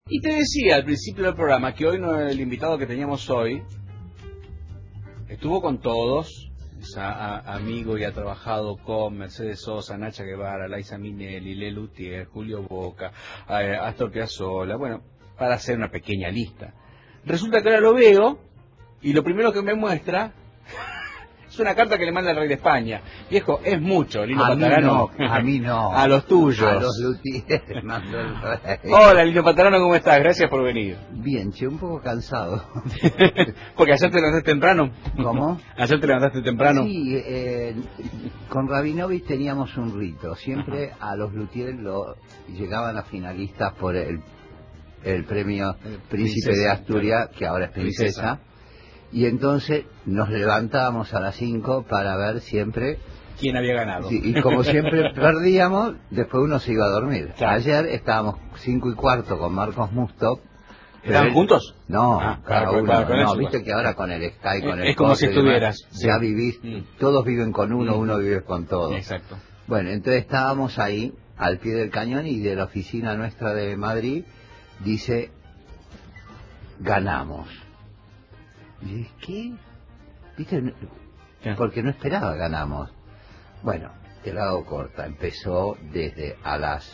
Y te decía al principio del programa que hoy el invitado que teníamos hoy estuvo con todos, es amigo y ha trabajado con Mercedes Sosa, Nacha Guevara, Laisa Minelli, Le Luthier, Julio Boca, Astor Piazzolla, bueno, para hacer una pequeña lista. Resulta que ahora lo veo y lo primero que me muestra es una carta que le manda el rey de España. Viejo, es mucho, Lino Patarano. A mí no. A los tuyos. A los Luthier mandó el rey. Hola, Lino Patarano, ¿cómo estás? Gracias por venir. Bien, che, un poco cansado. Porque ayer te levantaste temprano. ¿Cómo? Ayer te levantaste temprano. Sí, con Rabinovich teníamos un rito. Siempre a los Luthier llegaban a finalistas por el premio Príncipe de Asturias, que ahora es princesa. Y entonces nos levantábamos a las 5 para ver siempre quién había ganado. Sí, y como siempre perdíamos, después uno se iba a dormir. Claro. Ayer estábamos 5:15 con Marcos Musto. ¿Estaban juntos? No, cada uno. No, viste que ahora con el Skype, con el es como si estuvieras. Ya vivís, todos viven con uno, uno vive con todos. Exacto. Bueno, entonces estábamos ahí, al pie del cañón, y de la oficina nuestra de Madrid, dice, ganamos. Y dije, ¿qué? ¿Viste? Porque no esperaba ganamos. Bueno, te la hago corta. Empezó desde a las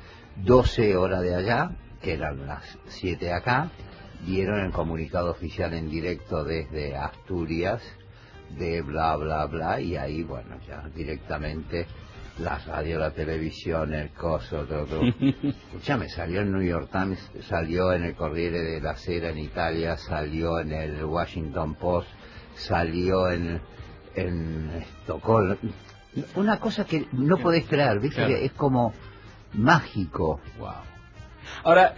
12 horas de allá, que eran las 7 acá, dieron el comunicado oficial en directo desde Asturias, de bla, bla, bla, y ahí, bueno, ya directamente la radio, la televisión, el coso, todo. Escúchame, salió en New York Times, salió en el Corriere della Sera en Italia, salió en el Washington Post, salió en Estocolmo. Una cosa que no podés creer, ¿viste? Claro. Que es como mágico. Wow. Ahora,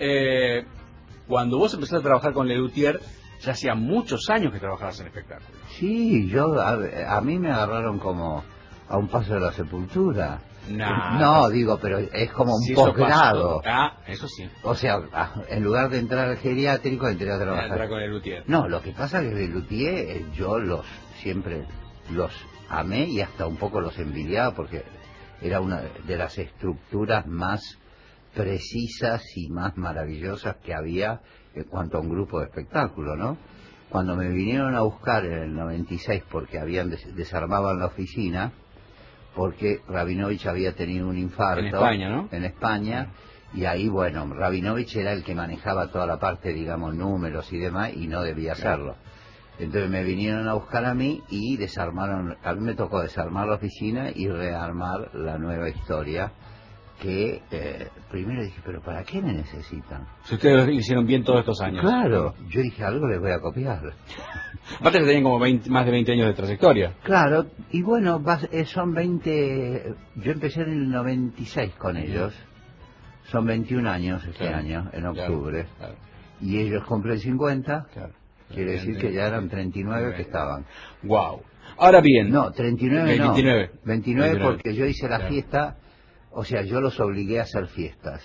cuando vos empezaste a trabajar con Le Luthier, ya hacía muchos años que trabajabas en espectáculos. Sí, a mí me agarraron como a un paso de la sepultura. Nah, no, digo, pero es como un posgrado. Eso sí. O sea, en lugar de entrar al geriátrico, entré a trabajar. Entrar con Le Luthier. No, lo que pasa es que Le Luthier, yo siempre los amé y hasta un poco los envidiaba porque era una de las estructuras más precisas y más maravillosas que había en cuanto a un grupo de espectáculo, ¿no? Cuando me vinieron a buscar en el 96 porque habían desarmado la oficina, porque Rabinovich había tenido un infarto en España, ¿no? En España, y ahí, bueno, Rabinovich era el que manejaba toda la parte, digamos, números y demás, y no debía hacerlo. Entonces me vinieron a buscar a mí y desarmaron, a mí me tocó desarmar la oficina y rearmar la nueva historia, que primero dije, pero ¿para qué me necesitan? Si ustedes lo hicieron bien todos estos años. Claro, yo dije, algo les voy a copiar. Aparte que tenían como más de 20 años de trayectoria. Claro, y bueno, son 20, yo empecé en el 96 con ellos, son 21 años este año, en octubre, y ellos cumplen 50, quiere decir que ya eran 39 que estaban. Wow. Ahora bien. No, 39 no. 29 porque yo hice la Claro. fiesta, o sea, yo los obligué a hacer fiestas.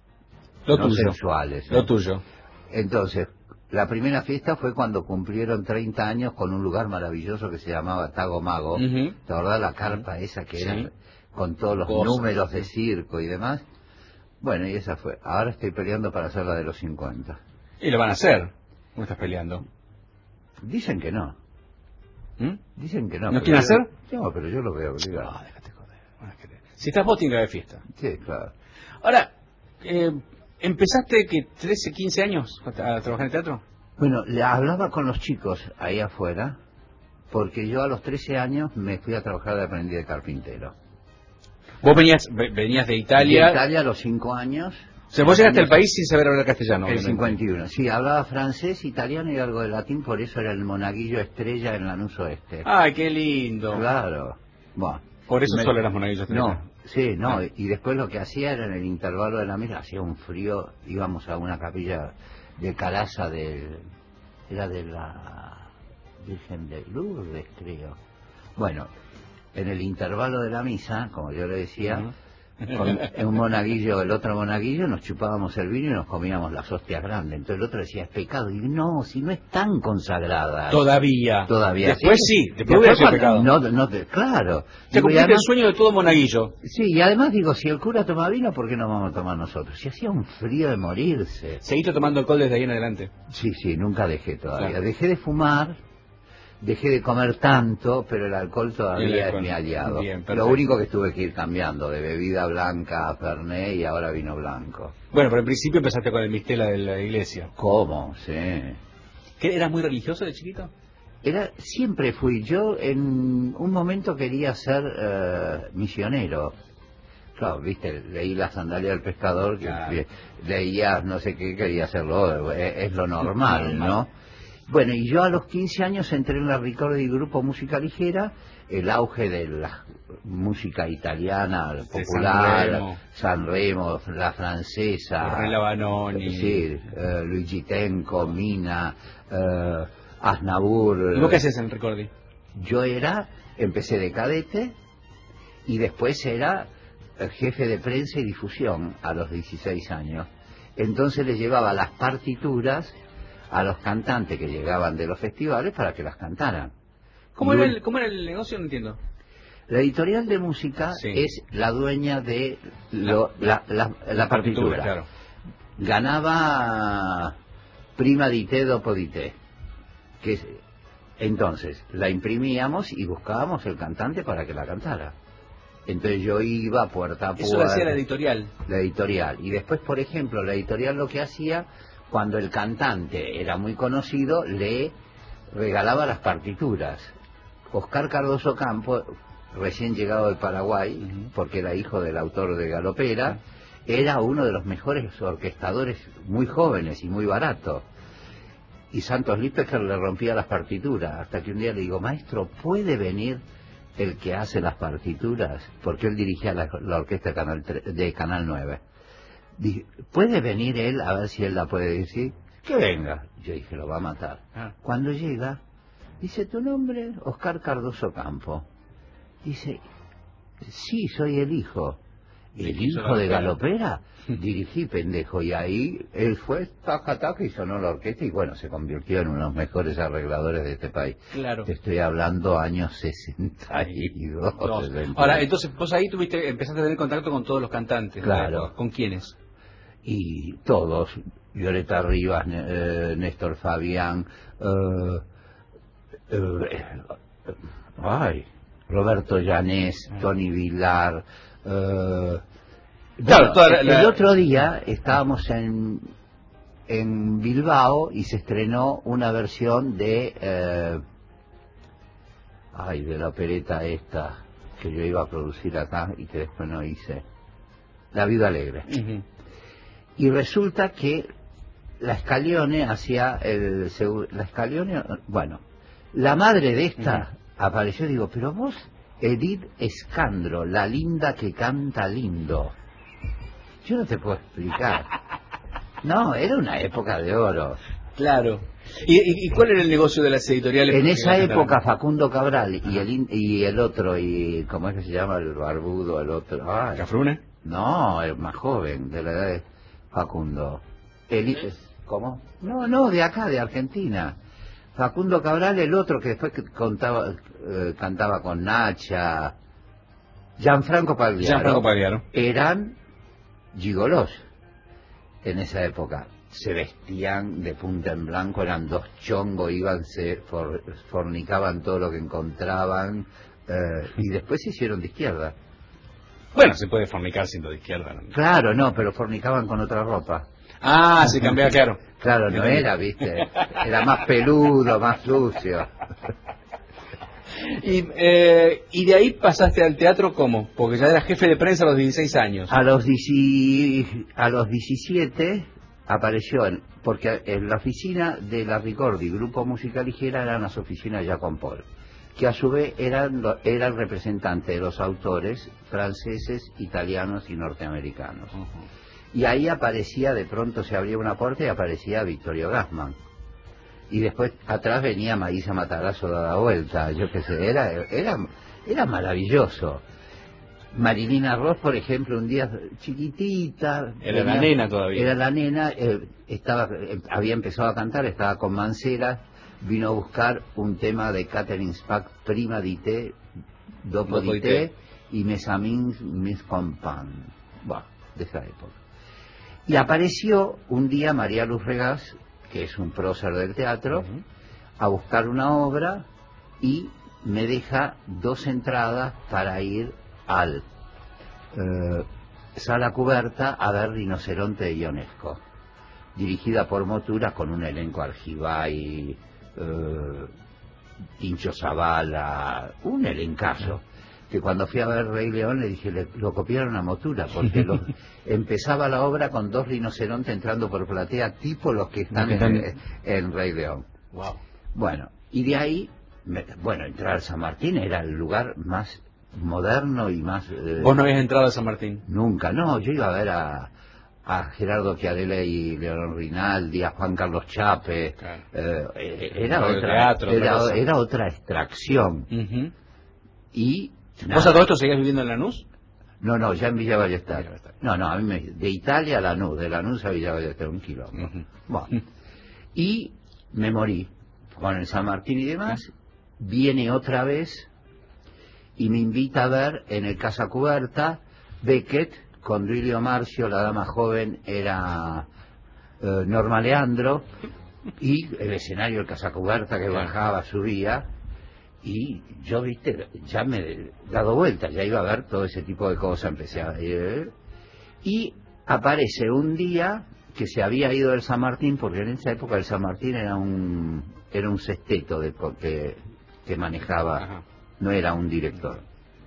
Lo no tuyo. Sensuales. Lo tuyo. Entonces, la primera fiesta fue cuando cumplieron 30 años con un lugar maravilloso que se llamaba Tago Mago. ¿Te acordás la carpa esa que era con todos los números de circo y demás? Bueno, y esa fue. Ahora estoy peleando para hacer la de los 50. ¿Y lo van a hacer? ¿Cómo estás peleando? Dicen que no. Dicen que no. ¿No quieren hacer? No, pero yo lo veo obligado. No, déjate joder. Si estás vos, tiene que haber fiesta. Sí, claro. Ahora, ¿empezaste que 13, 15 años a trabajar en el teatro? Bueno, le hablaba con los chicos ahí afuera, porque yo a los 13 años me fui a trabajar de aprendiz de carpintero. ¿Vos venías de Italia? De Italia a los 5 años. O sea, vos llegaste al país sin saber hablar castellano. El 51, sí, hablaba francés, italiano y algo de latín, por eso era el monaguillo estrella en Lanús Oeste. ¡Ay, qué lindo! Claro. Bueno, por eso solo eras monaguillo estrella. No, sí, no, y después lo que hacía era en el intervalo de la misa, hacía un frío, íbamos a una capilla de Calaza era de la Virgen de Lourdes, creo. Bueno, en el intervalo de la misa, como yo le decía, en un monaguillo, el otro monaguillo, nos chupábamos el vino y nos comíamos las hostias grandes. Entonces el otro decía, es pecado. Y no, si no es tan consagrada. Todavía. Después sí, después hubiera sido pecado. Claro. Se cumpliste el sueño de todo monaguillo. Sí, y además digo, si el cura toma vino, ¿por qué no vamos a tomar nosotros? Si hacía un frío de morirse. ¿Seguiste tomando alcohol desde ahí en adelante? Sí, nunca dejé todavía. Claro. Dejé de fumar. Dejé de comer tanto, pero el alcohol todavía es mi aliado. Bien, lo único que tuve que ir cambiando, de bebida blanca a Fernet y ahora vino blanco. Bueno, pero en principio empezaste con el mistela de la iglesia. ¿Cómo? Sí. ¿Eras muy religioso de chiquito? Siempre fui. Yo en un momento quería ser misionero. Claro, viste, leí La sandalia del pescador, Claro. Leías no sé qué, quería hacerlo, es lo normal, ¿no? Bueno, y yo a los 15 años entré en la Ricordi Grupo Música Ligera, el auge de la música italiana popular, San Remo, la francesa, Ornella Vanoni, sí, Luigi Tenco, Mina, Aznavour. ¿Y vos qué hacías en Ricordi? Yo empecé de cadete y después era jefe de prensa y difusión a los 16 años. Entonces le llevaba las partituras a los cantantes que llegaban de los festivales para que las cantaran. ¿Cómo era el negocio? No entiendo. La editorial de música es la dueña de la partitura. Claro. Ganaba prima di te dopo di te. Entonces la imprimíamos y buscábamos el cantante para que la cantara. Entonces yo iba puerta a puerta. Eso lo hacía la editorial. La editorial. Y después, por ejemplo, la editorial lo que hacía, cuando el cantante era muy conocido, le regalaba las partituras. Oscar Cardoso Campo, recién llegado de Paraguay, porque era hijo del autor de Galopera, era uno de los mejores orquestadores, muy jóvenes y muy baratos. Y Santos Lipecker le rompía las partituras, hasta que un día le digo, maestro, ¿puede venir el que hace las partituras? Porque él dirigía la orquesta de Canal 9. Dije, ¿puede venir él a ver si él la puede decir? Que venga. Yo dije, lo va a matar. Cuando llega, dice, ¿tu nombre? Oscar Cardoso Campo. Dice, sí, soy el hijo. ¿El hijo de Galopera? Dirigí, pendejo. Y ahí él fue, taca, y sonó la orquesta y bueno, se convirtió en uno de los mejores arregladores de este país. Claro. Te estoy hablando años 62. Ahora, entonces vos ahí empezaste a tener contacto con todos los cantantes. Claro. ¿Con quiénes? Y todos, Violeta Rivas, Néstor Fabián, Roberto Llanés, Tony Vilar. El otro día estábamos en Bilbao y se estrenó una versión de la opereta esta que yo iba a producir acá y que después no hice, La Viuda Alegre. Y resulta que la Scalione hacía la madre de esta apareció y digo, pero vos, Edith Escandro, la linda que canta lindo. Yo no te puedo explicar. No, era una época de oro. Claro. ¿Y cuál era el negocio de las editoriales? En esa época Facundo Cabral y el otro, y ¿cómo es que se llama el barbudo, el otro? ¿Cafrune? No, el más joven, de la edad de Facundo. ¿Cómo? No, de acá, de Argentina. Facundo Cabral, el otro que después cantaba con Nacha, Gianfranco Pagliaro. Eran gigolos en esa época. Se vestían de punta en blanco, eran dos chongos, fornicaban todo lo que encontraban, y después se hicieron de izquierda. Bueno, se puede fornicar siendo de izquierda, ¿no? Claro, no, pero fornicaban con otra ropa. Se cambiaba, claro. Claro, no era, viste, era más peludo, más sucio. Y de ahí pasaste al teatro, ¿cómo? Porque ya eras jefe de prensa a los 16 años. A los 17 apareció, porque en la oficina de la Ricordi, Grupo Música Ligera, eran las oficinas de Jacques Paul, que a su vez era el representante de los autores franceses, italianos y norteamericanos. Y ahí aparecía, de pronto se abría una puerta y aparecía Vittorio Gassman. Y después atrás venía Marisa Matarazzo dada vuelta, yo qué sé, era maravilloso. Marilina Ross, por ejemplo, un día chiquitita. Era la nena todavía. Era la nena, había empezado a cantar, estaba con Mancera, vino a buscar un tema de Catherine Spack, Prima di te, Dopo di te, y Mes Amins, Mes Compagnes. Bueno, de esa época. Y apareció un día María Luz Regás, que es un prócer del teatro, a buscar una obra y me deja 2 entradas para ir al Sala Cubierta a ver Rinoceronte de Ionesco, dirigida por Motura, con un elenco Argibay, Tincho Zavala, un elencazo, que cuando fui a ver Rey León le dije, lo copiaron a Motura, porque empezaba la obra con 2 rinocerontes entrando por platea, tipo los que están en Rey León. Wow. Bueno, y de ahí, entrar al San Martín era el lugar más moderno y más... ¿Vos no habías entrado a San Martín? Nunca, no, yo iba a ver a Gerardo Chiarella y Leonor Rinaldi, a Juan Carlos Chape, claro. Era otra extracción. Y ¿vos a todo esto seguías viviendo en Lanús? No, ya en Villa Ballester. No, a mí de Italia a Lanús, de Lanús a Villa Ballester, 1 kilómetro. Bueno, y me morí con el San Martín y demás. Viene otra vez y me invita a ver en el Casa Cubierta Beckett con Duilio Marcio, la dama joven era Norma Leandro, y el escenario del Casa Cubierta que bajaba, subía, y yo, viste, ya me he dado vuelta, ya iba a ver todo ese tipo de cosas, empecé a ir, y aparece un día que se había ido del San Martín, porque en esa época el San Martín era un sexteto que manejaba, no era un director.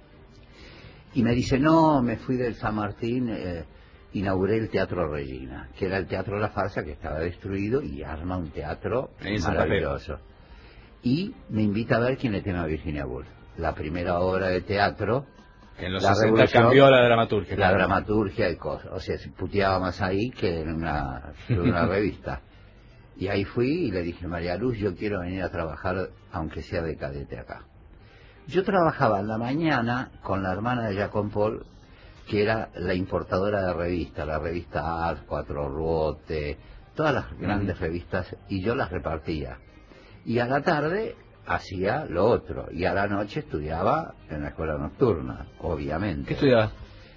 Y me dice, no, me fui del San Martín, inauguré el Teatro Regina, que era el Teatro La Farsa, que estaba destruido, y arma un teatro maravilloso. Y me invita a ver quién le tiene a Virginia Woolf, la primera obra de teatro. Que en los 60 cambió la dramaturgia. La dramaturgia y cosas, o sea, se puteaba más ahí que en una revista. Y ahí fui y le dije, María Luz, yo quiero venir a trabajar, aunque sea de cadete acá. Yo trabajaba en la mañana con la hermana de Jacón Paul, que era la importadora de revistas, la revista Ars, Cuatro Ruote, todas las grandes revistas, y yo las repartía. Y a la tarde hacía lo otro, y a la noche estudiaba en la escuela nocturna, obviamente. ¿Qué estudiabas?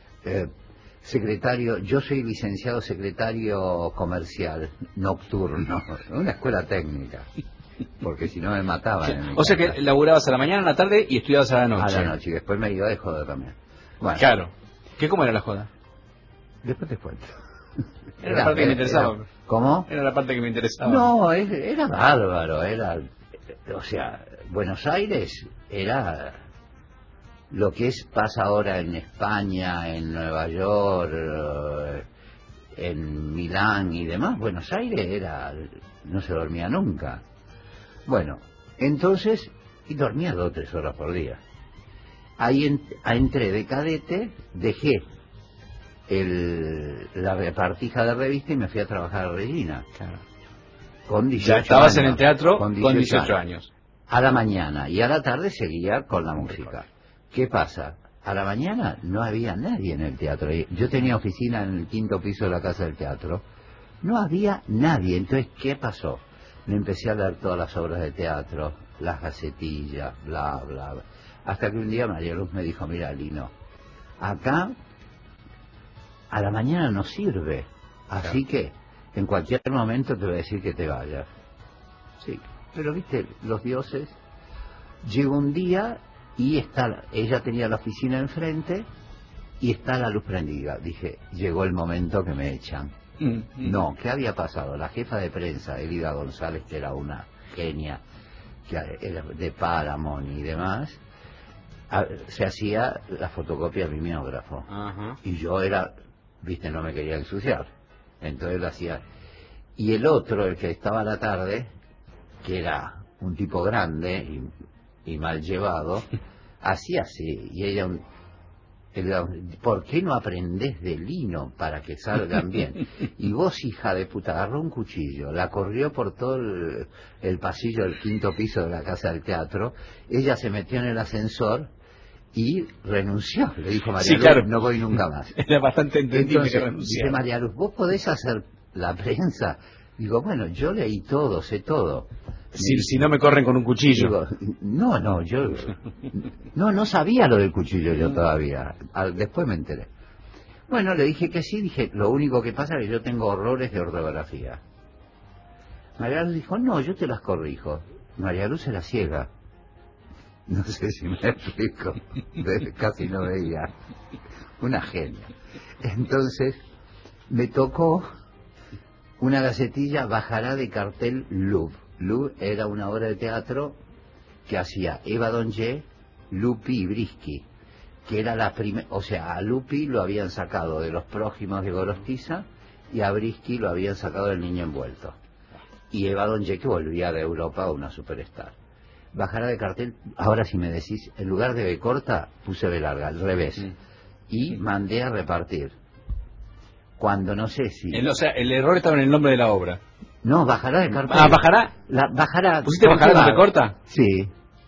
Secretario, yo soy licenciado secretario comercial nocturno, una escuela técnica. Porque si no me mataban. O sea que laburabas a la mañana, a la tarde y estudiabas a la noche. A la noche, y después me iba de joda también. Bueno. Claro. ¿Cómo era la joda? Después te cuento. Era la parte que me interesaba. ¿Cómo? Era la parte que me interesaba. No, era bárbaro, o sea, Buenos Aires era lo que pasa ahora en España, en Nueva York, en Milán y demás. Buenos Aires no se dormía nunca. Bueno, entonces, y dormía 2 o 3 horas por día. Ahí entré de cadete, dejé la repartija de revista y me fui a trabajar a Regina. Claro. Con 18 ya estabas años, en el teatro con 18 años. A la mañana, y a la tarde seguía con la música. ¿Qué pasa? A la mañana no había nadie en el teatro. Yo tenía oficina en el 5º piso de la Casa del Teatro. No había nadie. Entonces, ¿qué pasó? Me empecé a leer todas las obras de teatro, las gacetillas, bla, bla, bla. Hasta que un día María Luz me dijo, mira, Lino, acá a la mañana no sirve. Así que en cualquier momento te voy a decir que te vayas. Sí, pero viste, los dioses. Llegó un día y ella tenía la oficina enfrente y está la luz prendida. Dije, llegó el momento que me echan. No, ¿qué había pasado? La jefa de prensa, Elida González, que era una genia, que era de Paramount y demás, se hacía la fotocopia del mimeógrafo. Y yo viste, no me quería ensuciar. Entonces lo hacía. Y el otro, el que estaba a la tarde, que era un tipo grande y mal llevado, hacía así. Y ella... ¿Por qué no aprendés de Lino para que salgan bien? Y vos, hija de puta, agarró un cuchillo, la corrió por todo el pasillo del 5º piso de la Casa del Teatro, ella se metió en el ascensor y renunció. Le dijo María Sí, Luz, claro. no voy nunca más. Era bastante entendible Entonces, que dice renunciara. María Luz, ¿vos podés hacer la prensa? Digo, bueno, yo leí todo, sé todo. Si no me corren con un cuchillo. Digo, no, yo no sabía lo del cuchillo yo todavía. Después me enteré. Bueno, le dije que sí, dije, lo único que pasa es que yo tengo horrores de ortografía. María Luz dijo, no, yo te las corrijo. María Luz era ciega. No sé si me explico. Casi no veía. Una genia. Entonces, me tocó una gacetilla, bajará de cartel Louvre. Louvre era una obra de teatro que hacía Eva Donge, Lupi y Brisky, que era la primera, o sea, a Lupi lo habían sacado de Los Prójimos de Gorostiza y a Brisky lo habían sacado del Niño Envuelto. Y Eva Donge, que volvía de Europa una superstar. Bajará de cartel, ahora si me decís, en lugar de B corta, puse B larga, al revés. Y mandé a repartir. Cuando no sé si... O sea, el error estaba en el nombre de la obra. No, bajará de cartel. Ah, ¿bajará? Bajará. ¿Pusiste bajará con B corta? Sí.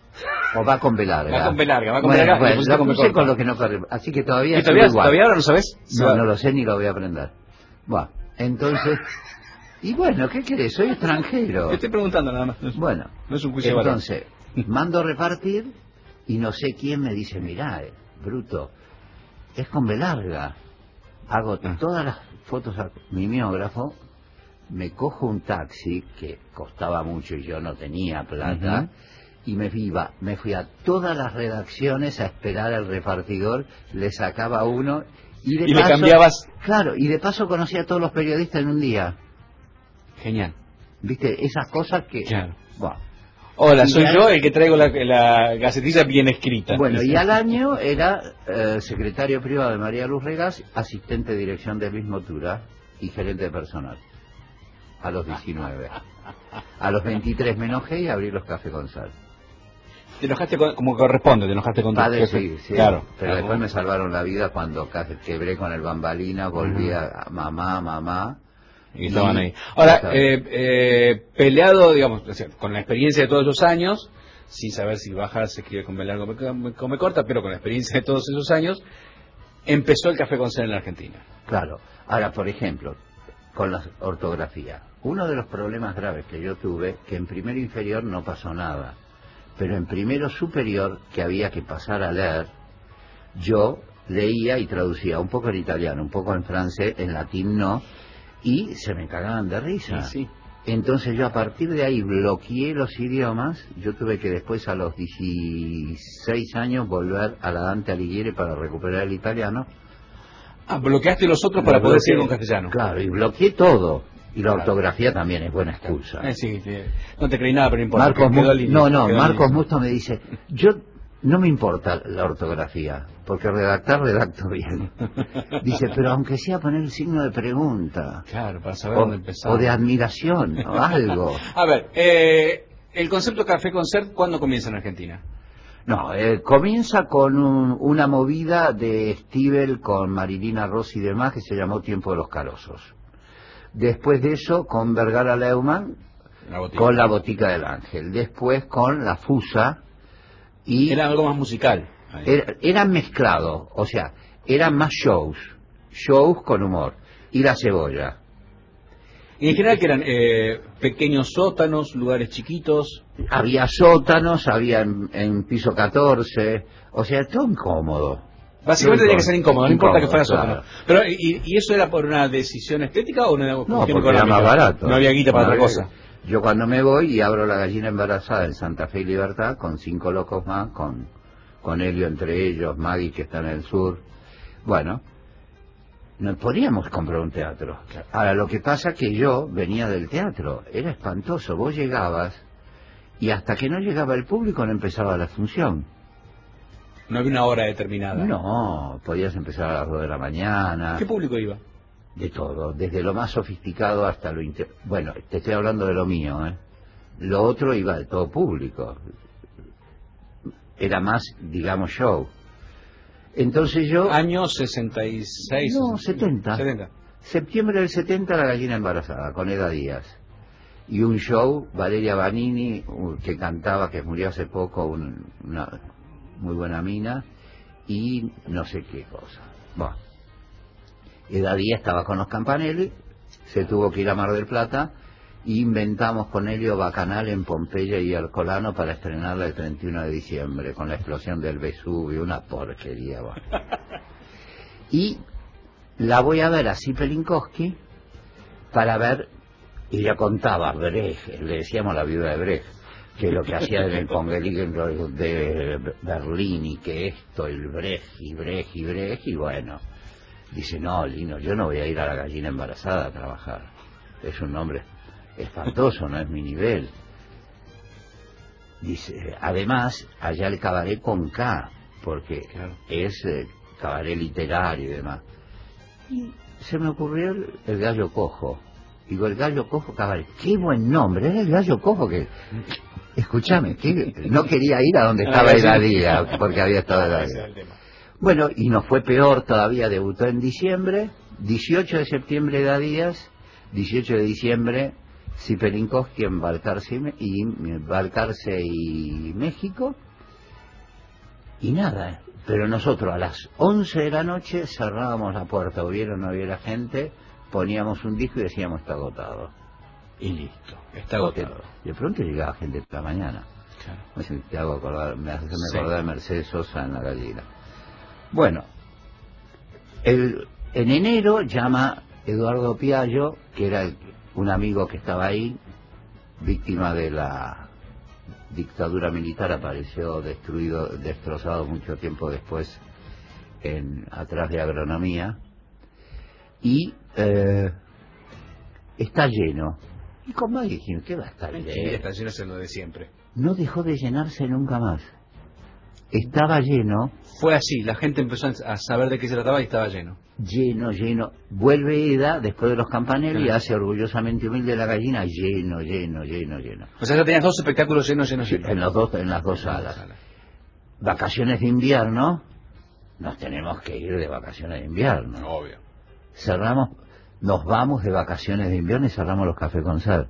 O va con B larga. Va con B larga, va con bueno, B larga. Bueno, lo lo con puse con lo que no corre. Así que todavía... ¿Todavía ahora no sabes? No lo sé ni lo voy a aprender. Bueno, entonces... Y bueno, ¿qué querés? Soy extranjero. Te estoy preguntando nada más. Bueno, no es un juicio entonces, mando a repartir y no sé quién me dice, mirá, bruto, es con B larga. Hago todas las fotos a mimeógrafo, me cojo un taxi que costaba mucho y yo no tenía plata, y me fui a todas las redacciones a esperar al repartidor, le sacaba uno y de paso, le cambiabas. Claro, y de paso conocí a todos los periodistas en un día. Genial. ¿Viste? Esas cosas que... Claro. Bueno. Hola, soy yo el que traigo la gacetilla bien escrita. Bueno, y al año era secretario privado de María Luz Regás, asistente de dirección de Luis Motura y gerente de personal. A los 19. A los 23 me enojé y abrí los Café con Sal. Te enojaste como corresponde, te enojaste con tu Padre, jefe. sí, Claro. Pero después me salvaron la vida cuando quebré con el Bambalina, volví a mamá. Y estaban ahí. Ahora, peleado, digamos, o sea, con la experiencia de todos esos años, sin saber si bajar se escribe con B larga o con B corta, pero con la experiencia de todos esos años, empezó el Café con Sal en la Argentina. Claro. Ahora, por ejemplo, con la ortografía. Uno de los problemas graves que yo tuve, que en primero inferior no pasó nada, pero en primero superior, que había que pasar a leer, yo leía y traducía un poco en italiano, un poco en francés, en latín no, y se me cagaban de risa. Sí. Entonces yo a partir de ahí bloqueé los idiomas. Yo tuve que después a los 16 años volver a la Dante Alighieri para recuperar el italiano. Ah, bloqueaste los otros para poder seguir con castellano. Claro, y bloqueé todo. Y la ortografía también es buena excusa. Sí, no te creí nada, pero no importa. Marcos Musto me dice, yo no me importa la ortografía, porque redacto bien. Dice, pero aunque sea poner el signo de pregunta. Claro, para saber dónde empezar. O de admiración, o algo. A ver, el concepto Café con Sal, ¿cuándo comienza en Argentina? No, comienza con una movida de Stivel con Marilina Rossi y demás que se llamó Tiempo de los Carosos. Después de eso con Vergara Leumann, con La Botica del Ángel. Después con La Fusa. Y era algo más musical. Eran mezclados, o sea, eran más shows con humor. Y La Cebolla. Y en general que eran pequeños sótanos, lugares chiquitos. Había sótanos, había en piso 14, o sea, todo incómodo. Básicamente tenía que ser incómodo, no importa que fuera claro. sótano. Pero, ¿y eso era por una decisión estética o una cuestión económica? Era más barato. No había guita para otra cosa. Yo cuando me voy y abro La Gallina Embarazada en Santa Fe y Libertad, con 5 locos más, con Helio entre ellos, Maggie que está en el sur. Bueno, no podíamos comprar un teatro. Ahora, lo que pasa es que yo venía del teatro, era espantoso. Vos llegabas y hasta que no llegaba el público no empezaba la función. No había una hora determinada. No, podías empezar a las 2 de la mañana. ¿Qué público iba? De todo, desde lo más sofisticado hasta lo... Bueno, te estoy hablando de lo mío, ¿eh? Lo otro iba de todo público. Era más, digamos, show. Entonces yo... ¿Año 66? No, 70. Septiembre del 70, La Gallina Embarazada, con Eda Díaz. Y un show, Valeria Banini, que cantaba, que murió hace poco, una muy buena mina, y no sé qué cosa. Bueno, Eda Díaz estaba con los Campanelli, se tuvo que ir a Mar del Plata, e inventamos con Helio Bacanal en Pompeya y Ercolano para estrenarla el 31 de diciembre, con la explosión del Vesubio, una porquería. Bueno. Y la voy a ver a Cipe-Linkowski para ver, y le contaba a Brecht, le decíamos la viuda de Brecht, que lo que hacía en el Congeligen de Berlín, y que esto, el Brecht, y bueno, dice, no, Lino, yo no voy a ir a la gallina embarazada a trabajar, es un nombre espantoso, no es mi nivel. Dice, además, allá el cabaret con K, porque claro, es cabaret literario y demás. Y se me ocurrió el Gallo Cojo. Digo, el Gallo Cojo cabaret, qué buen nombre, era el Gallo Cojo que... Escúchame, que no quería ir a donde estaba Eda Díaz, porque había estado Eda Díaz. Bueno, y nos fue peor todavía, debutó en diciembre, 18 de septiembre Eda Díaz, 18 de diciembre Cipe-Linkowski en Balcarce y México, y nada, pero nosotros a las 11 de la noche cerrábamos la puerta, hubiera o no hubiera gente, poníamos un disco y decíamos está agotado. Y listo, está agotado. De pronto llegaba gente esta mañana. Claro. Me hace acordar de Mercedes Sosa en La Gallina. Bueno, en enero llama Eduardo Piallo, que era un amigo que estaba ahí, víctima de la dictadura militar, apareció destrozado mucho tiempo después atrás de agronomía, y está lleno. Y con más dijimos, ¿qué va a estar lleno? Está lleno, es lo de siempre. No dejó de llenarse nunca más. Estaba lleno. Fue así, la gente empezó a saber de qué se trataba y estaba lleno. Lleno. Vuelve Eda después de los Campanelli y hace Orgullosamente Humilde La Gallina, lleno. O sea, ya tenías dos espectáculos llenos. Sí, en las dos salas. Vacaciones de invierno, nos tenemos que ir de vacaciones de invierno. Obvio. Nos vamos de vacaciones de invierno y cerramos los Café Concert.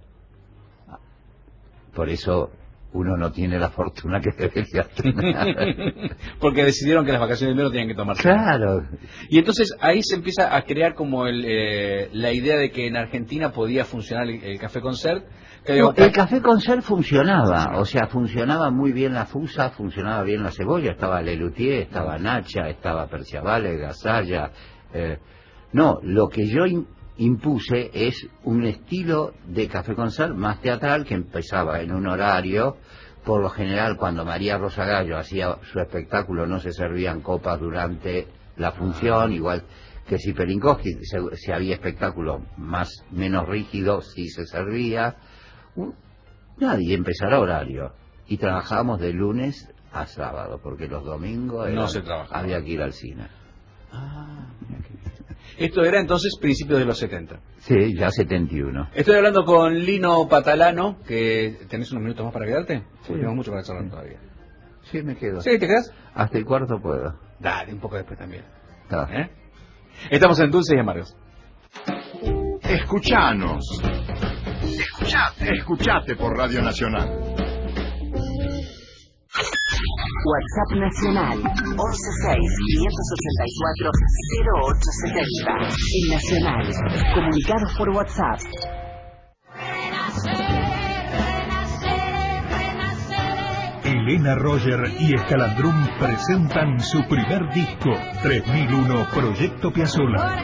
Por eso uno no tiene la fortuna que debería tener. Porque decidieron que las vacaciones de invierno tenían que tomarse. Claro. Y entonces ahí se empieza a crear como la idea de que en Argentina podía funcionar el Café Concert. El Café Concert funcionaba, o sea, funcionaba muy bien la Fusa, funcionaba bien la Cebolla, estaba Lelutier, estaba Nacha, estaba Perciabale, Gasalla. No, lo que yo impuse es un estilo de Café Concert más teatral, que empezaba en un horario. Por lo general, cuando María Rosa Gallo hacía su espectáculo, no se servían copas durante la función, igual que si Cipe-Linkowski, si había espectáculo menos rígido, sí se servía. Nadie empezara horario, y trabajábamos de lunes a sábado, porque los domingos no se trabajaba, había que ir al cine. Esto era entonces principios de los 70. Sí, ya 71. Estoy hablando con Lino Patalano, que ¿tenés unos minutos más para quedarte? Sí. Tenemos mucho para charlar todavía. Sí, me quedo. ¿Sí, te quedas? Hasta el cuarto puedo. Dale, un poco después también. ¿Eh? Estamos en Dulces y Amargos. Escuchanos. Escuchate por Radio Nacional. WhatsApp Nacional 116-584-0870. En Nacional, comunicados por WhatsApp. Elena Roger y Escalandrum presentan su primer disco, 3001 Proyecto Piazzolla.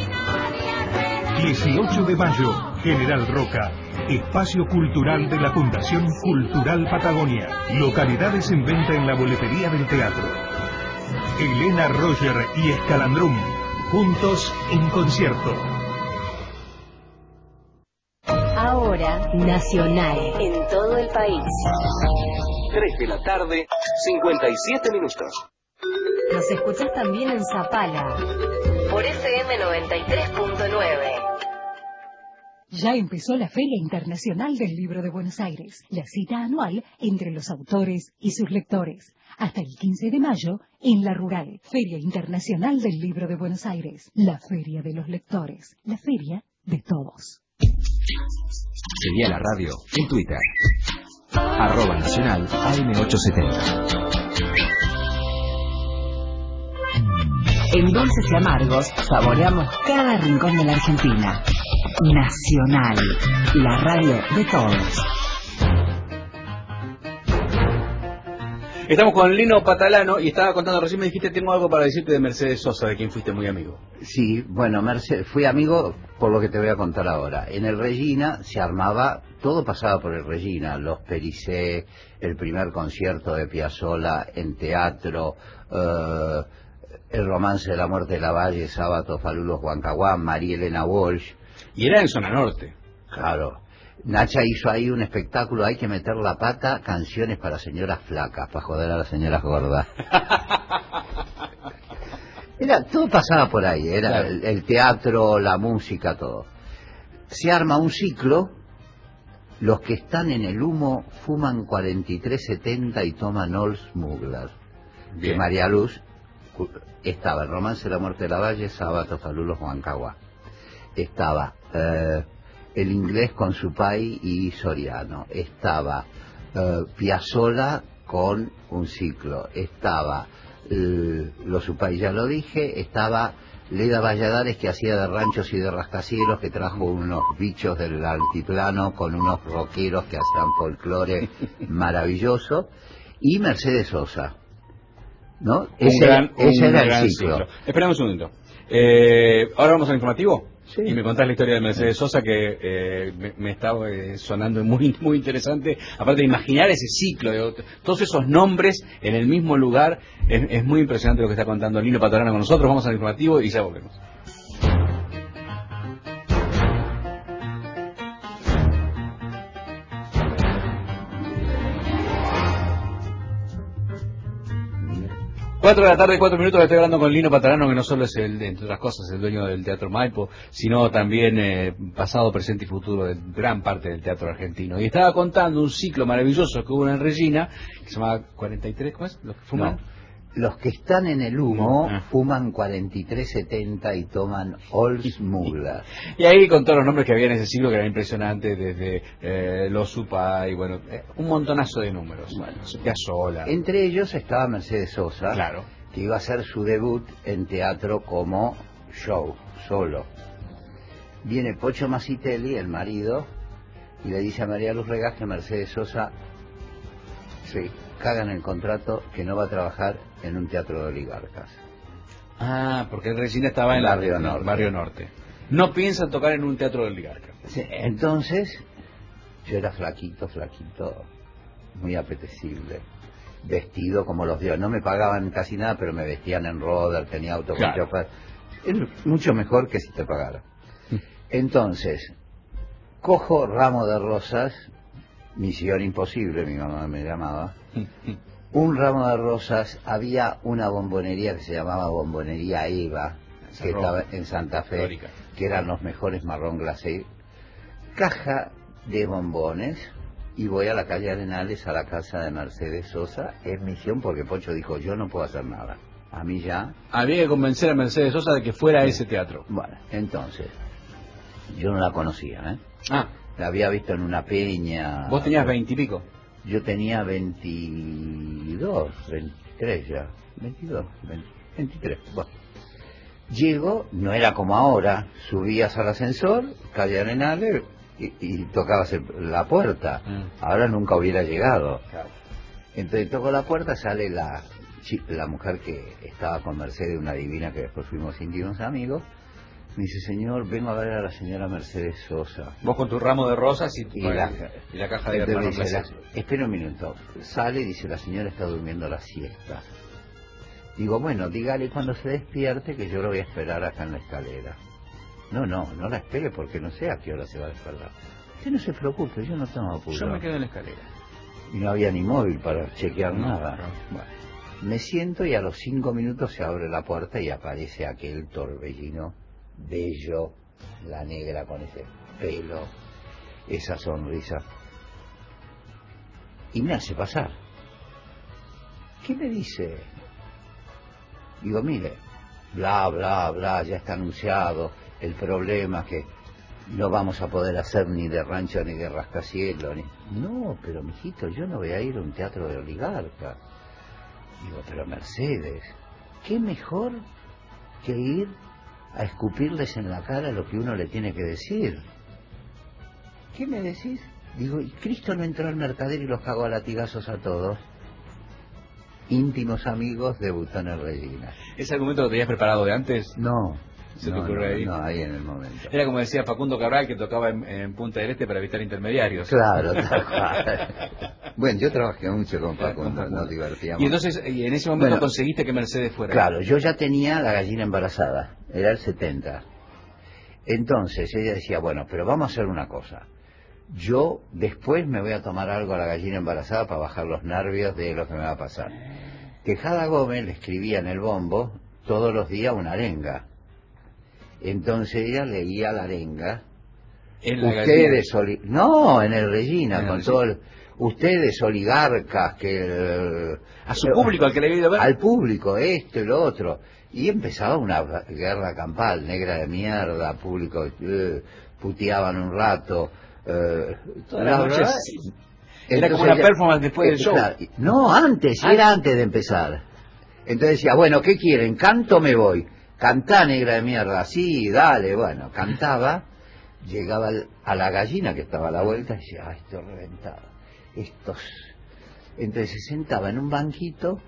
18 de mayo, General Roca, Espacio Cultural de la Fundación Cultural Patagonia. Localidades en venta en la boletería del teatro. Elena Roger y Escalandrum, juntos en concierto. Ahora, Nacional, en todo el país. 3 de la tarde, 57 minutos. Nos escuchás también en Zapala, por FM 93.9. Ya empezó la Feria Internacional del Libro de Buenos Aires, la cita anual entre los autores y sus lectores. Hasta el 15 de mayo, en La Rural, Feria Internacional del Libro de Buenos Aires, la feria de los lectores, la feria de todos. Seguí a la radio en Twitter, @nacional AM870. En Dulces y Amargos saboreamos cada rincón de la Argentina. Nacional, la radio de todos. Estamos con Lino Patalano y estaba contando, recién me dijiste, tengo algo para decirte de Mercedes Sosa, de quien fuiste muy amigo. Sí, bueno, fui amigo por lo que te voy a contar ahora. En el Regina se armaba, todo pasaba por el Regina, los Pericé, el primer concierto de Piazzolla en teatro, el romance de la muerte de Lavalle, Sábato, Falulos, Huancahuán, María Elena Walsh. Y era en zona norte. Claro. Nacha hizo ahí un espectáculo, hay que meter la pata, canciones para señoras flacas, para joder a las señoras gordas. Todo pasaba por ahí, era claro. el teatro, la música, todo. Se arma un ciclo, los que están en el humo fuman 4370 y toman Old Smuggler. Que María Luz estaba el romance de la muerte de Lavalle, Sábato, Falulos, Huancahuá. Estaba el inglés con Supay y Soriano. Estaba Piazzolla con un ciclo. Estaba los Supay, ya lo dije. Estaba Leda Valladares, que hacía de ranchos y de rascacielos, que trajo unos bichos del altiplano con unos rockeros que hacían folclore maravilloso. Y Mercedes Sosa, ¿no? Ese era el ciclo. Esperamos un momento. Ahora vamos al informativo. Sí. Y me contás la historia de Mercedes Sosa, que me estaba sonando muy muy interesante. Aparte de imaginar ese ciclo, todos esos nombres en el mismo lugar, es muy impresionante lo que está contando Lino Patalano con nosotros. Vamos al informativo y ya volvemos. Cuatro de la tarde, 4 minutos, estoy hablando con Lino Patalano, que no solo es, entre otras cosas, el dueño del Teatro Maipo, sino también pasado, presente y futuro de gran parte del teatro argentino. Y estaba contando un ciclo maravilloso que hubo en Regina, que se llamaba 43, ¿cómo es? ¿Los que fuman? No. Los que están en el humo fuman 4370 y toman Old Smuggler. Y ahí con todos los nombres que había en ese ciclo, que era impresionante, desde los Supay, bueno, un montonazo de números. Bueno, Piazzolla. Entre ellos estaba Mercedes Sosa, claro, que iba a hacer su debut en teatro como show, solo. Viene Pocho Masitelli, el marido, y le dice a María Luz Regás que Mercedes Sosa se caga en el contrato, que no va a trabajar en un teatro de oligarcas. Ah, porque el Regina estaba en el barrio norte. No piensan tocar en un teatro de oligarcas. Sí, entonces, yo era flaquito, muy apetecible, vestido como los dioses. No me pagaban casi nada, pero me vestían en roder, tenía auto con chofer. Es mucho mejor que si te pagara. Entonces, cojo ramo de rosas, misión imposible, mi mamá me llamaba. Un ramo de rosas, había una bombonería que se llamaba Bombonería Eva, que estaba en Santa Fe, histórica, que eran los mejores marrón glacé. Caja de bombones, y voy a la calle Arenales, a la casa de Mercedes Sosa, en misión, porque Pocho dijo, yo no puedo hacer nada. A mí ya... Había que convencer a Mercedes Sosa de que fuera a ese teatro. Bueno, entonces, yo no la conocía, Ah. La había visto en una peña. ¿Vos tenías 20 y pico? Yo tenía 22, 23 ya. 23. Bueno. Llego, no era como ahora, subías al ascensor, calle Arenales y tocabas la puerta. Ahora nunca hubiera llegado. Claro. Entonces toco la puerta, sale la mujer que estaba con Mercedes, una divina que después fuimos íntimos amigos. Me dice, señor, vengo a ver a la señora Mercedes Sosa. Vos con tu ramo de rosas y la caja de marrón. Espera un minuto. Sale y dice, la señora está durmiendo la siesta. Digo, bueno, dígale cuando se despierte que yo lo voy a esperar acá en la escalera. No la espere porque no sé a qué hora se va a despertar. Usted no se preocupe, yo no tengo apuro. Yo me quedo en la escalera. Y no había ni móvil para chequear nada. Bueno, me siento y a los 5 minutos se abre la puerta y aparece aquel torbellino bello, la negra con ese pelo, esa sonrisa, y me hace pasar. ¿Qué me dice? Digo, mire, bla, bla, bla, ya está anunciado, el problema que no vamos a poder hacer ni de rancho ni de rascacielos. No, pero mijito, yo no voy a ir a un teatro de oligarcas. Digo, pero Mercedes, ¿qué mejor que ir a escupirles en la cara lo que uno le tiene que decir. ¿Qué me decís? Digo, ¿y Cristo no entró al mercader y los cagó a latigazos a todos? Íntimos amigos debutó en el Regina. ¿Ese argumento lo tenías preparado de antes? No. ¿Se te ocurre ahí? No, ahí en el momento. Era como decía Facundo Cabral, que tocaba en Punta del Este para evitar intermediarios. Claro, tal cual. Bueno, yo trabajé mucho con Facundo, nos divertíamos. Y entonces, y en ese momento conseguiste que Mercedes fuera. Claro, yo ya tenía la gallina embarazada, era el 70. Entonces ella decía, bueno, pero vamos a hacer una cosa. Yo después me voy a tomar algo a la gallina embarazada para bajar los nervios de lo que me va a pasar. Tejada Gómez le escribía en el bombo todos los días una arenga. Entonces ella leía la arenga. ¿En la ustedes no, en el Regina, en con el todo el, ustedes oligarcas que a su público, al que le había ido a ver. Al público, esto y lo otro. Y empezaba una guerra campal, negra de mierda, público, puteaban un rato. Todas las noches. Era como una performance después del show. Claro, no, antes, era antes de empezar. Entonces decía, bueno, ¿qué quieren? ¿Canto o me voy? Cantá, negra de mierda. Sí, dale, bueno, cantaba. Llegaba a la gallina que estaba a la vuelta y decía, ah, estoy reventado. Entonces se sentaba en un banquito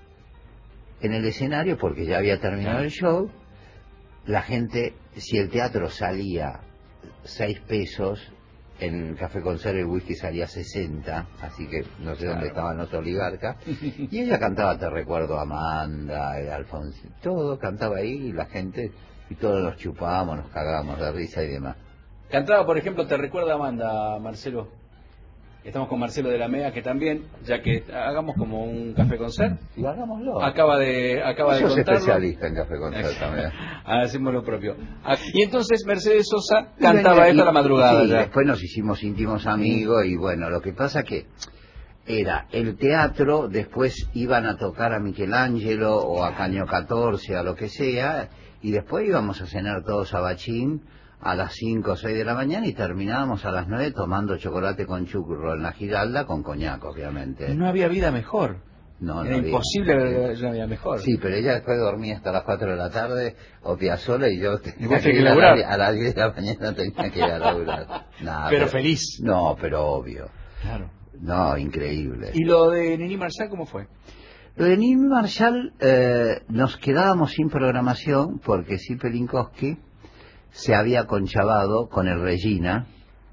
en el escenario porque ya había terminado el show. La gente, si el teatro salía 6 pesos, en el Café Concert el whisky salía 60, así que no sé dónde estaban los oligarcas. Y ella cantaba Te recuerdo, Amanda, Alfonso, todo cantaba ahí y la gente, y todos nos chupábamos, nos cagábamos de risa y demás. Cantaba, por ejemplo, Te recuerda, Amanda, Marcelo. Estamos con Marcelo de la Mega, que también, ya que hagamos como un Café Concert. Y hagámoslo. Acaba de contarlo. Especialista en Café Concert también. Hacemos lo propio. Y entonces Mercedes Sosa cantaba esto a la madrugada. Sí, ya. Después nos hicimos íntimos amigos y bueno, lo que pasa que era el teatro, después iban a tocar a Michelangelo o a Caño 14, a lo que sea, y después íbamos a cenar todos a Bachín a las 5 o 6 de la mañana y terminábamos a las 9 tomando chocolate con churro en la Giralda con coñac, obviamente. No había vida mejor. No, era imposible haber una vida mejor. Sí, pero ella después dormía hasta las 4 de la tarde, o Piazzolla, y yo tenía que ir a las 10 de la mañana tenía que ir a laburar. Nah, pero feliz. No, pero obvio. Claro. No, increíble. ¿Y lo de Nini Marshall cómo fue? Lo de Nini Marshall, nos quedábamos sin programación porque Pelinkowski se había conchavado con el Regina,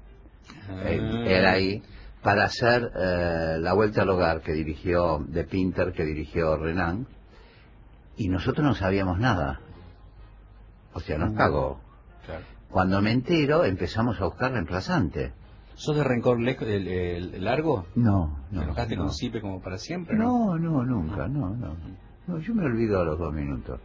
era ahí, para hacer La Vuelta al Hogar, que dirigió de Pinter, que dirigió Renan, y nosotros no sabíamos nada. O sea, nos cagó. Claro. Cuando me entero, empezamos a buscar reemplazante. ¿Sos de rencor el largo? No. ¿Te enojaste con Cipe como para siempre? No, nunca, no. Yo me olvido a los 2 minutos.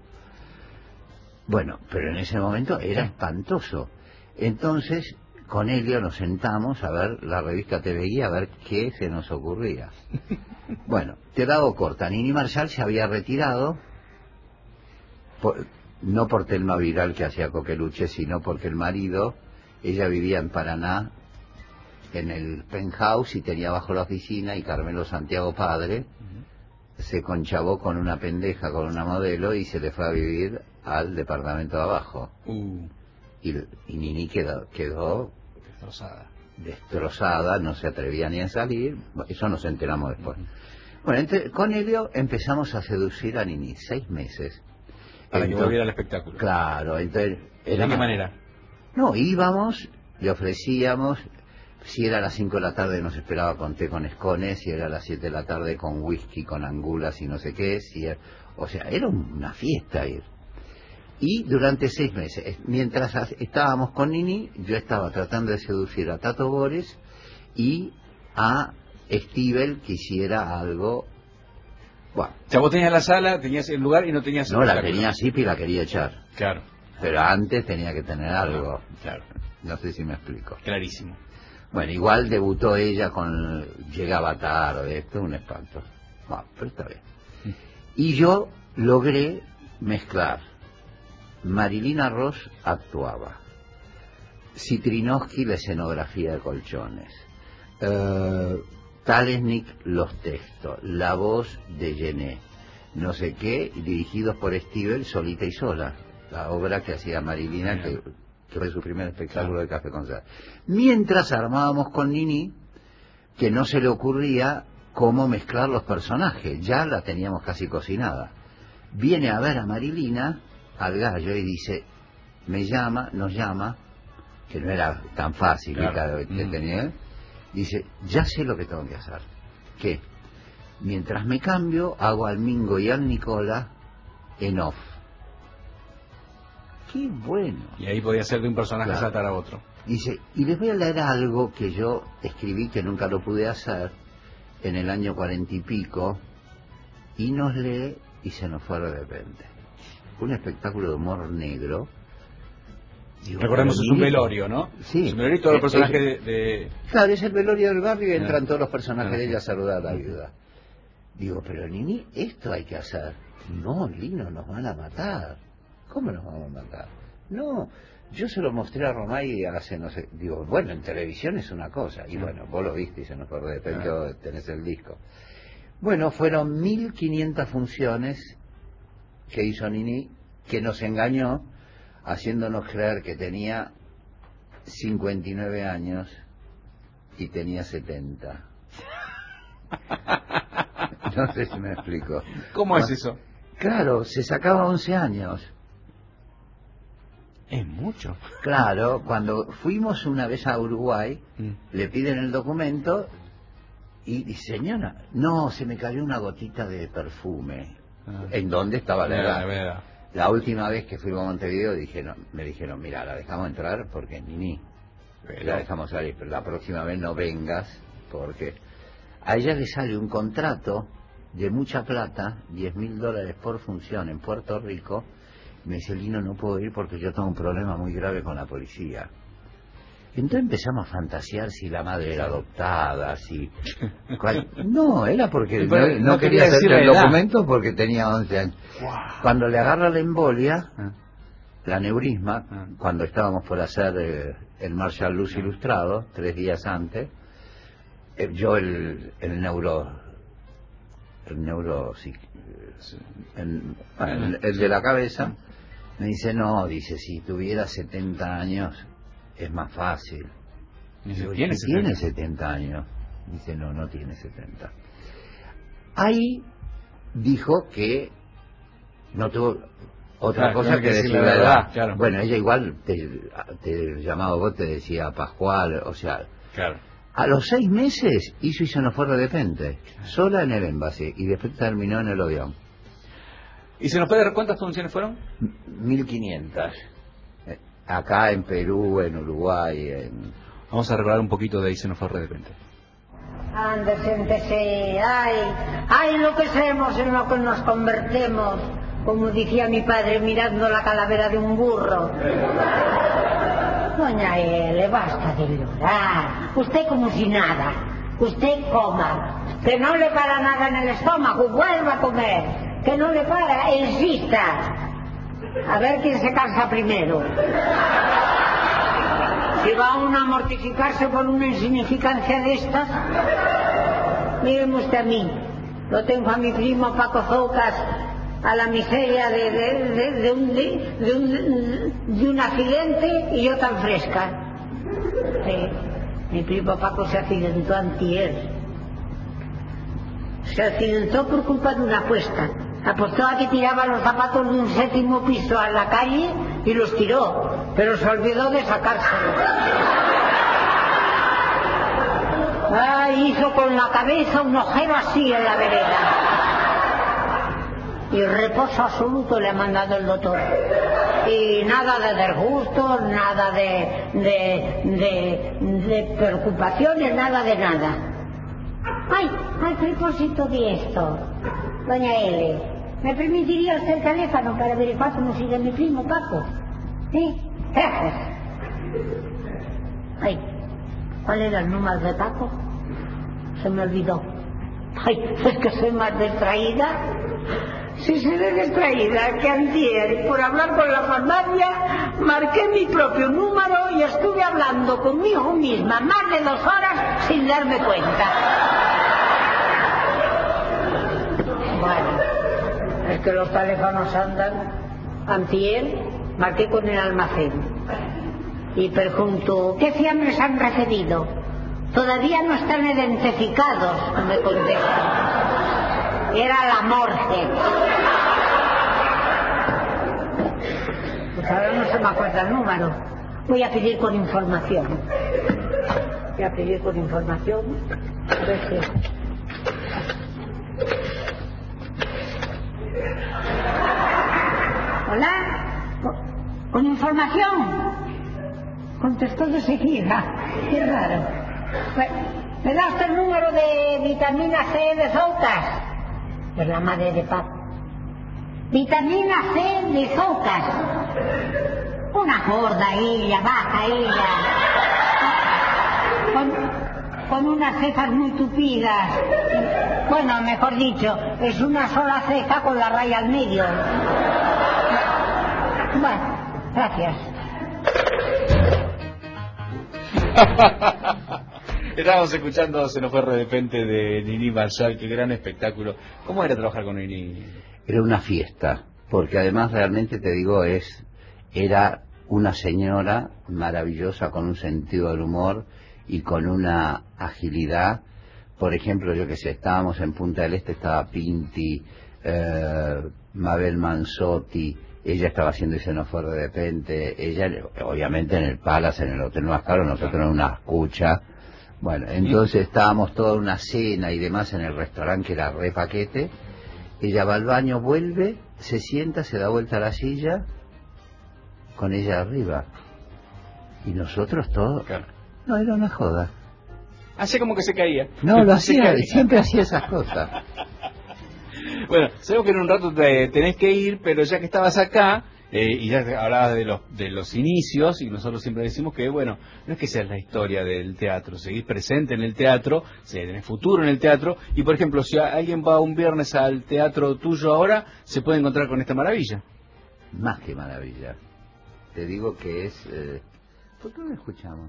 Bueno, pero en ese momento era espantoso. Entonces, con Helio nos sentamos a ver la revista TV Guía, a ver qué se nos ocurría. Bueno, te la hago corta. Nini Marshall se había retirado, no por Telma Viral que hacía coqueluche, sino porque el marido, ella vivía en Paraná, en el penthouse, y tenía abajo la oficina, y Carmelo Santiago padre se conchavó con una pendeja, con una modelo, y se le fue a vivir al departamento de abajo. Y Nini quedó destrozada, no se atrevía ni a salir. Eso nos enteramos después. Bueno, con Helio empezamos a seducir a Nini 6 meses para que volviera al espectáculo. Claro, entonces ¿de qué manera? No, íbamos, le ofrecíamos. Si era a las 5 de la tarde nos esperaba con té con escones, si era a las 7 de la tarde con whisky, con angulas y no sé qué, o sea, era una fiesta ir. Y durante 6 meses, mientras estábamos con Nini, yo estaba tratando de seducir a Tato Bores y a Stivel que hiciera algo. Bueno. O sea, vos tenías la sala, tenías el lugar y no tenías el la tenía así y la quería echar. Claro. Pero antes tenía que tener algo. Claro. No sé si me explico. Clarísimo. Bueno, igual debutó ella con Llegaba tarde, esto es un espanto. Bueno, pero está bien. Y yo logré mezclar. Marilina Ross actuaba, Citrinowski la escenografía de colchones, Talesnik los textos, la voz de Gené, no sé qué, dirigidos por Stivel solita y sola. la obra que hacía Marilina, que fue su primer espectáculo de Café con Sal. Mientras armábamos con Nini, que no se le ocurría cómo mezclar los personajes, ya la teníamos casi cocinada. Viene a ver a Marilina, al Gallo, y dice, nos llama, que no era tan fácil, que tenía, dice, ya sé lo que tengo que hacer. ¿Qué? Mientras me cambio, hago al Mingo y al Nicola en off. ¡Qué bueno! Y ahí podía ser de un personaje saltar a otro. Dice, y les voy a leer algo que yo escribí, que nunca lo pude hacer, en el año 40 y pico, y nos lee y se nos fue de repente. Un espectáculo de humor negro. Digo, recordemos, es un velorio, ¿no? Sí. Es un velorio, todos los personajes de... Claro, es el velorio del barrio y entran todos los personajes de ella a saludar a la viuda. Digo, pero Nini, esto hay que hacer. No, Lino, nos van a matar. ¿Cómo nos vamos a matar? No, yo se lo mostré a Romay hace no sé... Digo, bueno, en televisión es una cosa. Y bueno, vos lo viste y se nos fue de repente, tenés el disco. Bueno, fueron 1500 funciones que hizo Nini, que nos engañó, haciéndonos creer que tenía 59 años y tenía 70. No sé si me explico. ¿Cómo es eso? Claro, se sacaba 11 años. Es mucho. Claro, cuando fuimos una vez a Uruguay, le piden el documento y dice, señora, no, se me cayó una gotita de perfume. ¿En dónde estaba la edad? La última vez que fuimos a Montevideo me dijeron, mira, la dejamos entrar porque Nini, la dejamos salir, pero la próxima vez no vengas porque a ella le sale un contrato de mucha plata, $10.000 por función en Puerto Rico. Me dice, Lino, no puedo ir porque yo tengo un problema muy grave con la policía. Entonces empezamos a fantasear si la madre era adoptada, si... No, era porque no quería hacer el documento porque tenía 11 años. Wow. Cuando le agarra la embolia, la neurisma, cuando estábamos por hacer el Marshall Luz ilustrado, 3 días antes, yo el de la cabeza, me dice, no, dice, si tuviera 70 años es más fácil. Dice, ¿tiene 70 años? Dice, no tiene 70. Ahí dijo que no tuvo otra cosa que decir la edad. Claro. Bueno, ella igual te llamaba vos, te decía Pascual, o sea... Claro. A los 6 meses hizo y se nos fue de repente, sola en el Embassy, y después terminó en el Odeón. ¿Y se nos puede dar cuántas funciones fueron? 1500. Acá en Perú, en Uruguay, Vamos a revelar un poquito de ahí se nos fue de repente. Ande, siéntese, ay, lo que somos, en lo que nos convertimos, como decía mi padre mirando la calavera de un burro. Doña L, basta de llorar. Usted como si nada. Usted coma. Que no le para nada en el estómago, vuelva a comer. Que no le para, insista. A ver quién se cansa primero. Si va uno a mortificarse por una insignificancia de estas. Mírenme usted a mí. Lo tengo a mi primo Paco Zoucas a la miseria de un accidente y yo tan fresca. Sí, mi primo Paco se accidentó antier. Se accidentó por culpa de una apuesta. Apostó a que tiraba los zapatos de un 7º piso a la calle y los tiró, pero se olvidó de sacárselos. Hizo con la cabeza un agujero así en la vereda. Y reposo absoluto le ha mandado el doctor. Y nada de desgustos, nada de preocupaciones, nada de nada. A propósito de esto, doña L, ¿me permitiría usted el teléfono para averiguar cómo sigue mi primo Paco? ¿Sí? Gracias. ¿Cuál era el número de Paco? Se me olvidó. Es que soy más distraída. Si seré distraída que antier, por hablar con la farmacia, marqué mi propio número y estuve hablando conmigo misma más de 2 horas sin darme cuenta. Bueno, es que los teléfonos andan. Antier marqué con el almacén y pregunto, ¿qué fiambres han recibido? Todavía no están identificados, me contestan. Era la morgue. Pues ahora no se me acuerda el número. Voy a pedir con información. A ver si... Hola, ¿con información? Contestó de seguida. Qué raro. ¿Me da usted el número de vitamina C de Zoucas? Es la madre de Paco. Vitamina C de Zoucas. Una gorda ella, baja ella. Con unas cejas muy tupidas. Bueno, mejor dicho, es una sola ceja con la raya al medio. Bueno, gracias. Estábamos escuchando Se nos fue de repente de Nini Marshall, qué gran espectáculo. ¿Cómo era trabajar con Nini? Era una fiesta, porque además realmente te digo, era una señora maravillosa con un sentido del humor y con una agilidad. Por ejemplo, yo que sé, estábamos en Punta del Este, estaba Pinti, Mabel Manzotti, ella estaba haciendo y se nos fue de repente, ella obviamente en el Palace, en el hotel más caro, nosotros en una escucha. Bueno, entonces estábamos toda una cena y demás en el restaurante que era re paquete. Ella va al baño, vuelve, se sienta, se da vuelta a la silla con ella arriba y nosotros todos. Claro. No, era una joda. Hacía como que se caía. No, lo hacía, siempre hacía esas cosas. Bueno, sabemos que en un rato tenés que ir, pero ya que estabas acá, y ya hablabas de los inicios, y nosotros siempre decimos que, bueno, no es que sea la historia del teatro, seguís presente en el teatro, tenés futuro en el teatro, y por ejemplo, si alguien va un viernes al teatro tuyo ahora, se puede encontrar con esta maravilla. Más que maravilla. Te digo que es... ¿Por qué no lo escuchamos?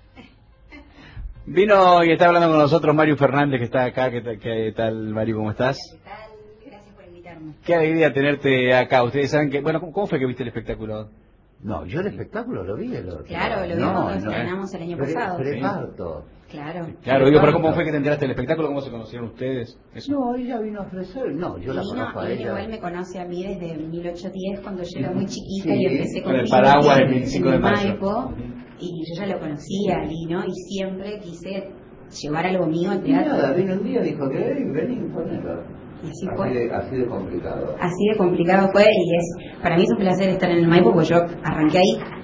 Vino y está hablando con nosotros Mario Fernández, que está acá. ¿Qué tal, Mario? ¿Cómo estás? ¿Qué tal? Gracias por invitarme. Qué alegría tenerte acá. Ustedes saben que... Bueno, ¿cómo fue que viste el espectáculo? No, yo el espectáculo lo vi. Claro, lo vimos, lo estrenamos el año pasado. Preparto. Claro. Claro, digo, pero ¿cómo fue que te enteraste del espectáculo? ¿Cómo se conocieron ustedes? ¿Eso? No, ella vino a ofrecer. No, yo la conozco a ella. Igual me conoce a mí desde 1810, cuando yo era muy chiquita y empecé con el paraguas del 25 de mayo. Maipo, y yo ya lo conocía a Lino y siempre quise llevar algo mío al teatro. Nada, vino un día y dijo que vení, ponelo. Y así de complicado. Así de complicado fue, y para mí es un placer estar en el Maipo, porque yo arranqué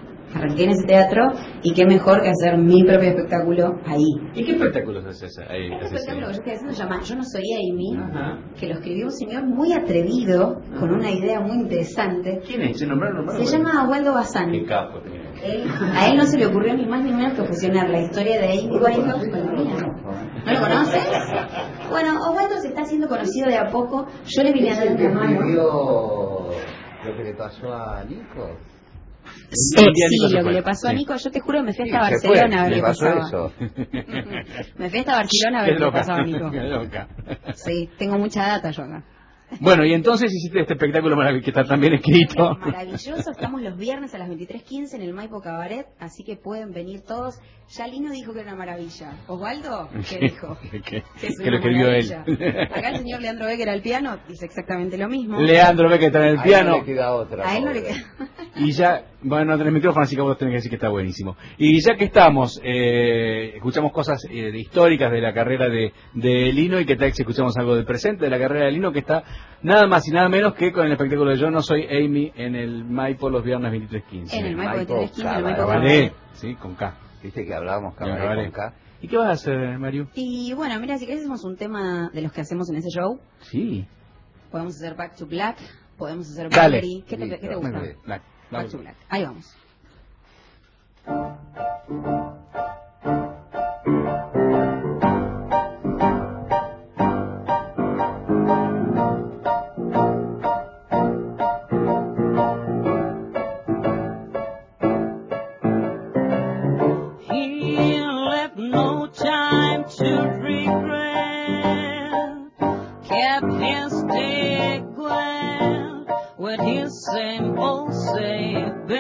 en ese teatro, y qué mejor que hacer mi propio espectáculo ahí. ¿Y qué espectáculos haces ahí? Este espectáculo que yo estoy haciendo se llama Yo no soy Amy, que lo escribió un señor muy atrevido, con una idea muy interesante. ¿Quién es? ¿Se nombraron? Se llama Waldo Bazán. Qué capo tiene. A él no se le ocurrió ni más ni menos que fusionar la historia de Amy Winehouse con la mía. ¿No lo conoces? Bueno, Oswaldo se está haciendo conocido de a poco. Yo le vine a dar una mano. ¿Lo que le pasó a Nico? Sí, lo que le pasó a Nico, yo te juro, me fui hasta Barcelona a ver qué pasaba. Me fui hasta Barcelona a ver qué pasaba a Nico. Sí, tengo mucha data yo acá. Bueno, y entonces hiciste este espectáculo maravilloso que está también escrito. Maravilloso, estamos los viernes a las 23:15 en el Maipo Cabaret, así que pueden venir todos. Ya Lino dijo que era una maravilla. ¿Osvaldo? ¿Qué dijo? Que lo escribió maravilla. Él. Acá el señor Leandro Becker al piano dice exactamente lo mismo. Leandro Becker está en el piano. A él no le queda otra. A él no le queda. Y ya, bueno, no tenés micrófono, así que vos tenés que decir que está buenísimo. Y ya que estamos, escuchamos cosas históricas de la carrera de Lino, y que tal si escuchamos algo del presente de la carrera de Lino, que está nada más y nada menos que con el espectáculo de Yo no soy Amy en el Maipo los viernes 23:15. En el Maipo 23:15, en el Maipo Cabaret. Sí, con K. Viste que hablábamos Cabaret con K. ¿Y qué vas a hacer, Mario? Y bueno, mira, si querés hacemos un tema de los que hacemos en ese show. Sí. Podemos hacer Back to Black, podemos hacer Valerie. ¿Qué te gusta? Back to Black. Ahí vamos. Same old say,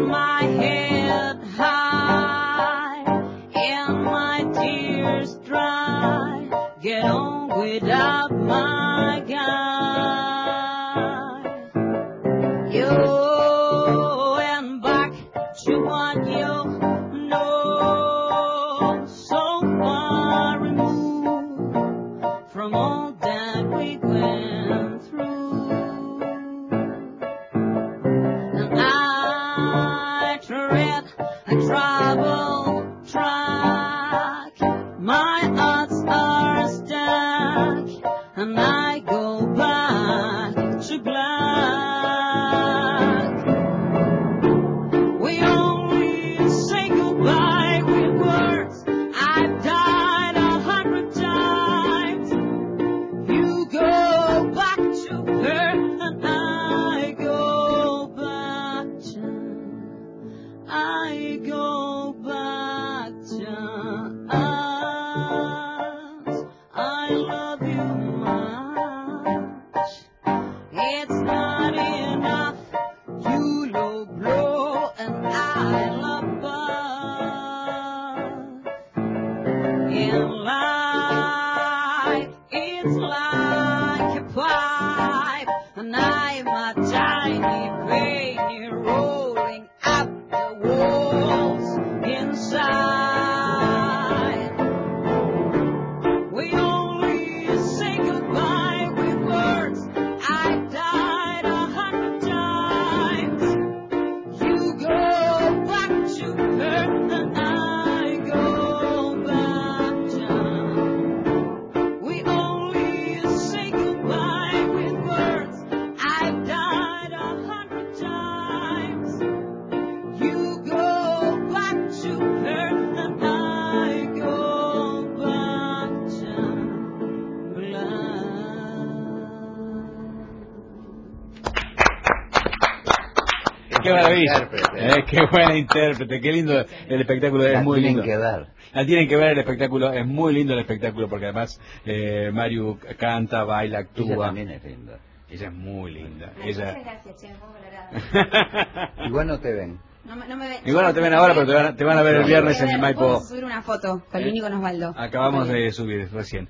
Qué maravilla. Qué buena intérprete, qué lindo el espectáculo, es muy lindo. La tienen que ver el espectáculo, es muy lindo el espectáculo porque además Mario canta, baila, actúa. Ella también es linda. Ella es muy linda. Muchas gracias, che, muy valorada. Igual no te ven. No me ven. Igual no te ven ahora, pero te van a ver el viernes en el Maipo. Vamos a subir una foto con el Nico Osvaldo. Acabamos de subir recién.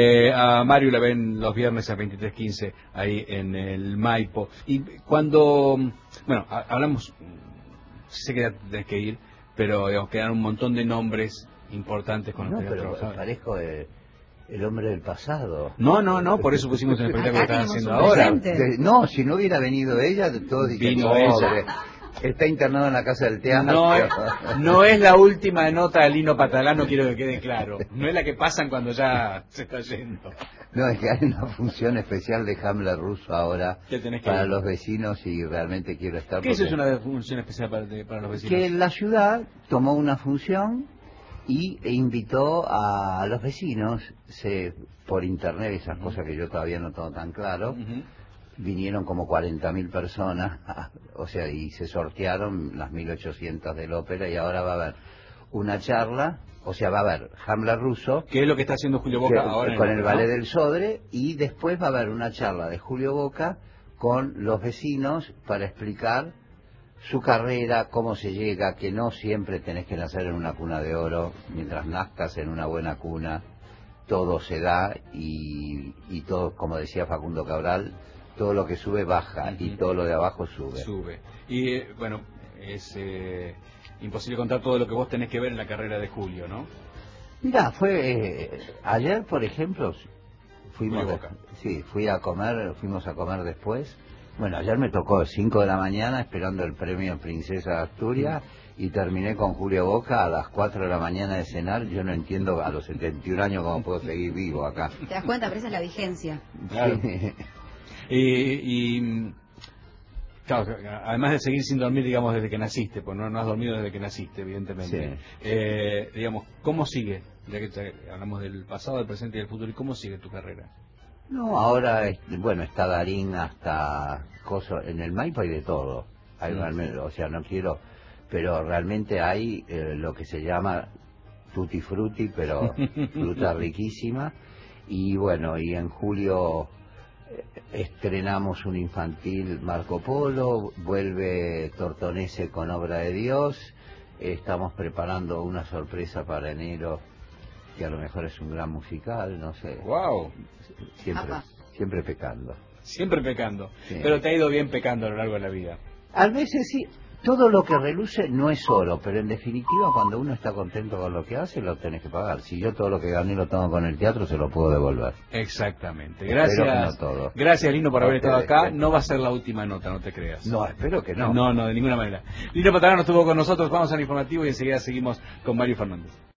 A Mario la ven los viernes a 23:15 ahí en el Maipo. Y cuando, bueno, hablamos, sé que ya tenés que ir, pero digamos, quedan un montón de nombres importantes con los que pero parezco el hombre del pasado. No, por eso pusimos el espectáculo que están haciendo ahora. No, si no hubiera venido ella, todos dirían, está internado en la casa del teatro. No es la última nota de Lino Patalano, quiero que quede claro. No es la que pasan cuando ya se está yendo. No, es que hay una función especial de Hamlet ruso ahora para los vecinos y realmente quiero estar. ¿Qué es una función especial para los vecinos? Que la ciudad tomó una función e invitó a los vecinos, por internet, esas cosas que yo todavía no tengo tan claro. Vinieron como 40.000 personas, o sea, y se sortearon las 1.800 del ópera, y ahora va a haber una charla, o sea, va a haber Hamlet ruso, que es lo que está haciendo Julio Boca ahora con el Ballet del Sodre, y después va a haber una charla de Julio Boca con los vecinos para explicar su carrera, cómo se llega, que no siempre tenés que nacer en una cuna de oro, mientras nazcas en una buena cuna, todo se da, y todo, como decía Facundo Cabral, todo lo que sube baja y todo lo de abajo sube. Y bueno, es imposible contar todo lo que vos tenés que ver en la carrera de Julio, ¿no? Mirá, ayer, por ejemplo, fuimos a comer después. Bueno, ayer me tocó 5 de la mañana esperando el premio Princesa de Asturias y terminé con Julio Boca a las 4 de la mañana de cenar. Yo no entiendo a los 71 años cómo puedo seguir vivo acá. ¿Te das cuenta? Pero esa es la vigencia. Claro. Claro, además de seguir sin dormir, digamos, desde que naciste, pues no has dormido desde que naciste, evidentemente. Sí. Digamos, ¿cómo sigue? Ya que hablamos del pasado, del presente y del futuro, ¿y cómo sigue tu carrera? No, ahora, está Darín hasta en el Maipo hay de todo. Hay realmente, o sea, no quiero, pero realmente hay lo que se llama tutti frutti, pero fruta riquísima. Y bueno, y en julio estrenamos un infantil Marco Polo, vuelve Tortonese con Obra de Dios, estamos preparando una sorpresa para enero que a lo mejor es un gran musical, no sé. ¡Wow! Siempre pecando. Siempre pecando. Sí. Pero te ha ido bien pecando a lo largo de la vida. A veces sí. Todo lo que reluce no es oro, pero en definitiva cuando uno está contento con lo que hace, lo tenés que pagar. Si yo todo lo que gané lo tomo con el teatro, se lo puedo devolver. Exactamente. Gracias. No todo. Gracias, Lino, por haber estado acá. No va a ser la última nota, no te creas. No, espero que no. No, de ninguna manera. Lino Patarano estuvo con nosotros, vamos al informativo y enseguida seguimos con Mario Fernández.